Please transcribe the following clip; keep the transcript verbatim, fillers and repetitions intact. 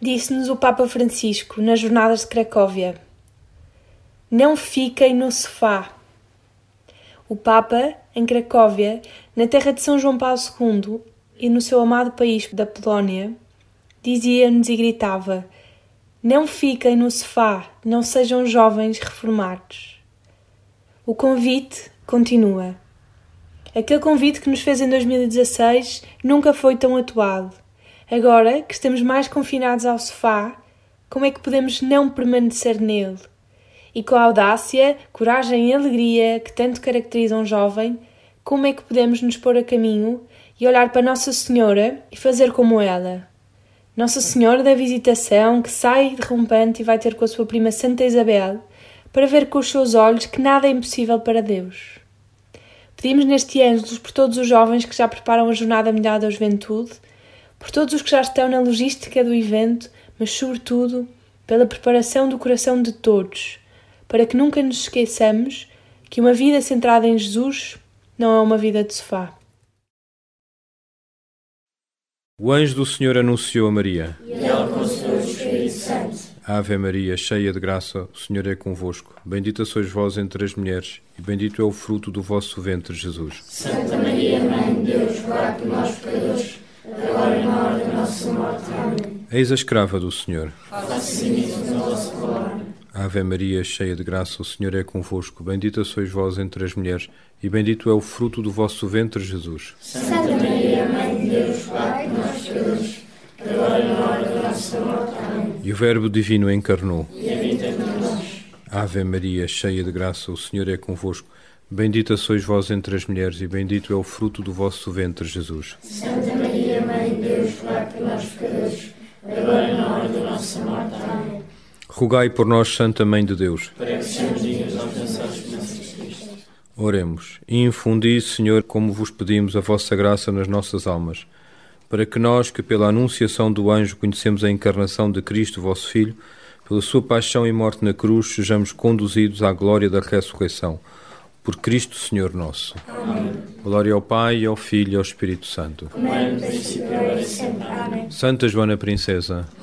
Disse-nos o Papa Francisco nas Jornadas de Cracóvia: não fiquem no sofá. O Papa, em Cracóvia, na terra de São João Paulo segundo e no seu amado país da Polónia, dizia-nos e gritava: não fiquem no sofá, não sejam jovens reformados. O convite continua. Aquele convite que nos fez em dois mil e dezasseis nunca foi tão atual. Agora que estamos mais confinados ao sofá, como é que podemos não permanecer nele? E com a audácia, coragem e alegria que tanto caracterizam um jovem, como é que podemos nos pôr a caminho e olhar para Nossa Senhora e fazer como ela? Nossa Senhora da Visitação, que sai derrompante e vai ter com a sua prima Santa Isabel, para ver com os seus olhos que nada é impossível para Deus. Pedimos neste Ângelus por todos os jovens que já preparam a Jornada Mundial da Juventude, por todos os que já estão na logística do evento, mas sobretudo pela preparação do coração de todos, para que nunca nos esqueçamos que uma vida centrada em Jesus não é uma vida de sofá. O anjo do Senhor anunciou a Maria. E ela concebeu o Espírito Santo. Ave Maria, cheia de graça, o Senhor é convosco. Bendita sois vós entre as mulheres, e bendito é o fruto do vosso ventre, Jesus. Santa Maria, Mãe de Deus, rogai por nós pecadores, agora e na hora da nossa morte. Amém. Eis a escrava do Senhor. Faça-se nisso na vossa palavra. Ave Maria, cheia de graça, o Senhor é convosco. Bendita sois vós entre as mulheres, e bendito é o fruto do vosso ventre, Jesus. Santa Maria, Mãe de Deus, rogai por nós pecadores, agora e na hora da nossa morte. Amém. E o Verbo Divino encarnou. E habita entre nós. Ave Maria, cheia de graça, o Senhor é convosco. Bendita sois vós entre as mulheres, e bendito é o fruto do vosso ventre, Jesus. Santa Maria, Mãe de Deus, rogai por nós pecadores, agora e na hora da nossa morte. Amém. Rogai por nós, Santa Mãe de Deus. Para que sejamos dignos de alcançar as promessas de Cristo. Oremos. E infundi, Senhor, como vos pedimos, a vossa graça nas nossas almas, para que nós, que pela anunciação do anjo conhecemos a encarnação de Cristo, vosso Filho, pela sua paixão e morte na cruz, sejamos conduzidos à glória da ressurreição. Por Cristo, Senhor nosso. Amém. Glória ao Pai, e ao Filho e ao Espírito Santo. Como é no princípio, agora e sempre. Amém. Santa Joana Princesa,